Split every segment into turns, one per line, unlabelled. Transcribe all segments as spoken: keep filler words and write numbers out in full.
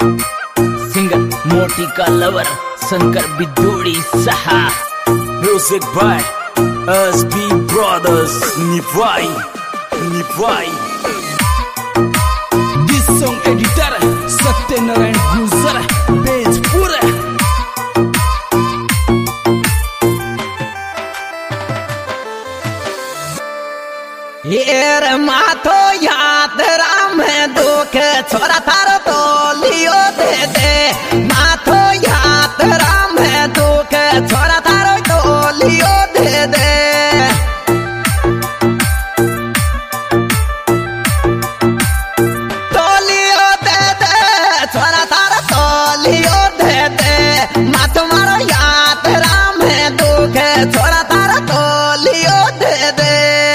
Singer मोटी का lover Shankar Bidhuri सहा।
Music by S B brothers निभाई निभाई।
दिस सॉन्ग एडिटर सत्यनारायण गुजर बेजपुर। येर माथो याद राम दुख छोरा थारो तो लियो दे दे। माथो याद राम दुख छोरा थारो तो लियो दे दे। तो लियो दे दे छोरा थारो तो लियो दे दे। माथो मारो याद राम दुख छोरा थारो तो लियो दे दे।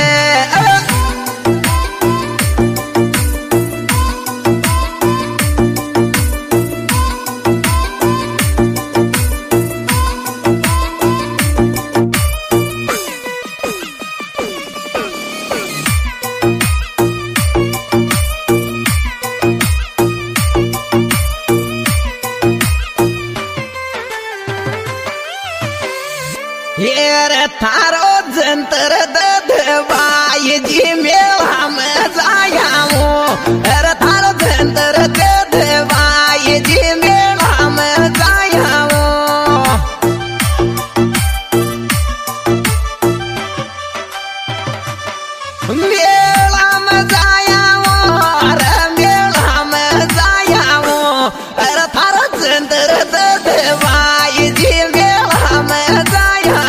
येर थारो जंतर दबाई जी मेला में जायामो। अरे थारो जंतर दबाई जी मेला में जायामो। मेला में जायामो अरे मेला में जायामो। अरे थारो जंतर दबाई जी मेला में जायामो।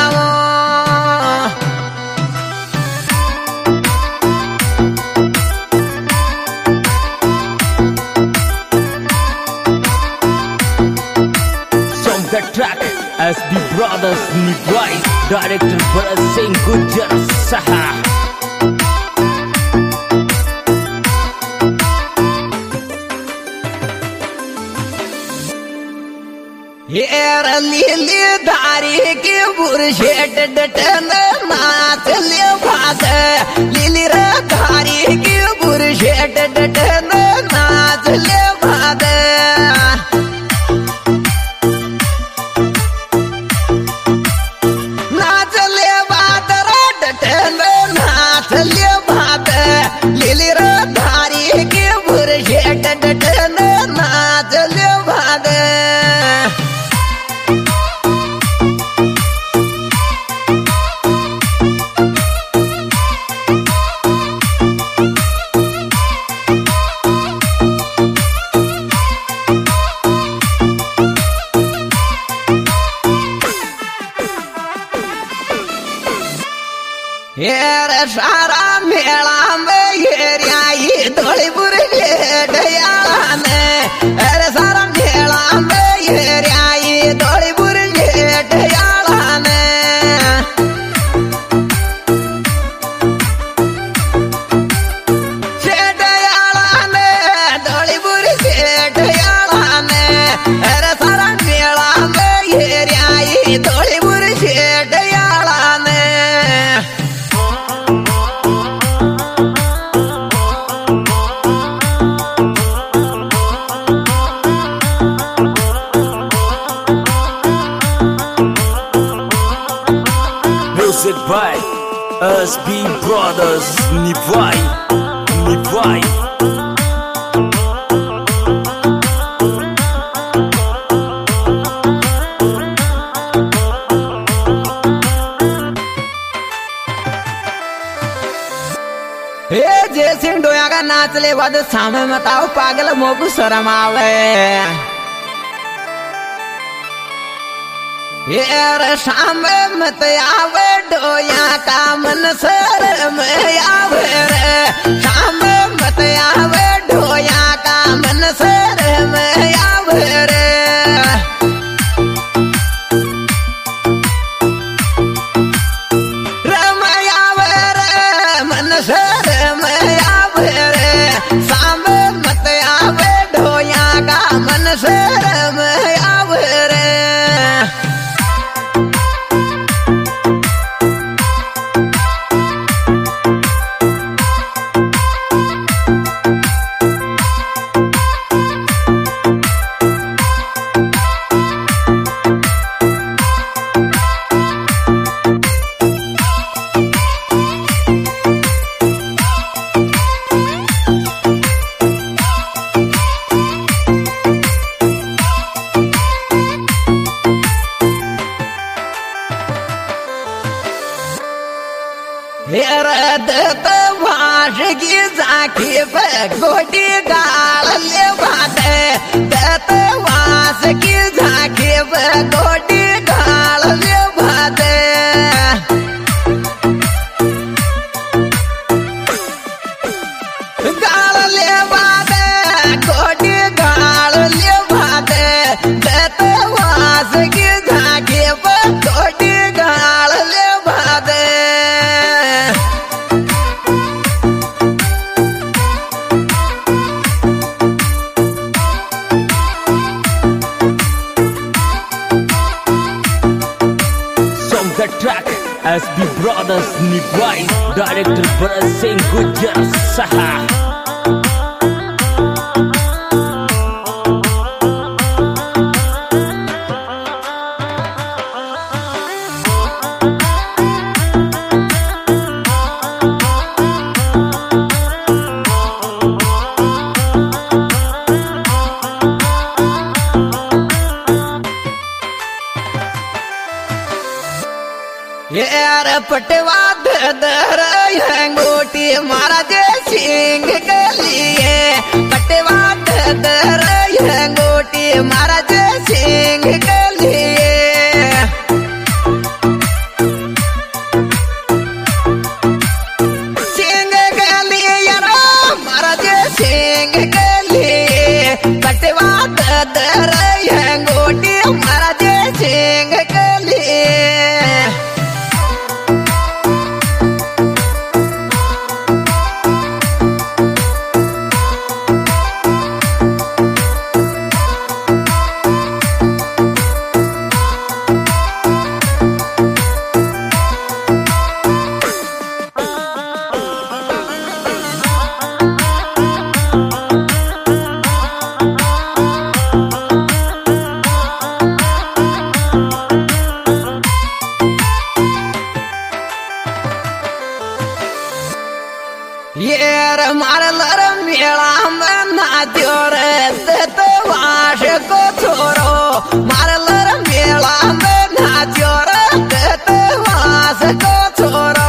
The track S B Brothers Nivai, director Bharat Singh Gujar Saha. येर लीली धारी की बुरशेट डटन नाच ले भाग। लीली रे धारी की बुरशेट डटन नाच ले भाग। लीली रे धारी की बुरशेट डटन नाच ले भाग। येर सारा मेला में येरियाई धोली बुरशेट याने। अरे सारा मेला में येरियाई धोली बुरशेट याने। शेट याने धोली बुरशेट याने। अरे सारा मेला में येरियाई धोली बुरशेट याने।
Music by S B Brothers Nivai Nivai।
हे जय सिंह डोया का नाच ले बाद सामे मताओ पागल मोकू शरम आवे। येर सामे मत आवे डोया का मन शरम आवे रे। सामे मत आवे डोया का मन शरम आवे रे। रम आवे रे मन शरम आवे रे। सामे मत आवे डोया का मन शरम आवे रे। झांकी पे गोटी गाल ले बाते देते वास की झांकी पे गोटी गाल ले बाते गाल ले बाते गोटी गाल ले बाते देते वास की झांकी पे गोटी गाल ले बाते
The track S B Brothers Nivai, director Bharat Singh Gujar Saha.
यार पटवा दर गोटी महाराज सिंह के लिए पटवा दर गोटी महाराज सिंह के लिए सिंह के लिए यार महाराज सिंह के लिए पटवा दर गोटी महाराज सिंह के लिए येर मारलर मेला में नाचो रे देते वाश को छोरो मारलर मेला में नाचो रे देते वाश को छोरो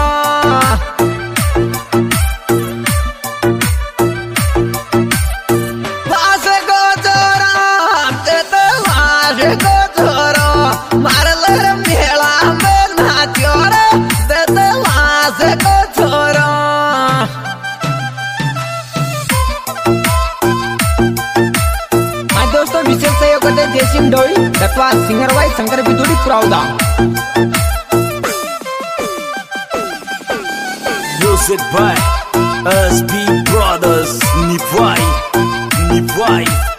वाश को छोरो देते वाश को छोरो मारलर मेला में नाचो रे देते वाश को छोरो दोस्तों विशेष सहयोग करते जयसिंह डोई तथा सिंगर वाई शंकर बिदुड़ी पुरावदा
Music by S B Brothers Nivai Nivai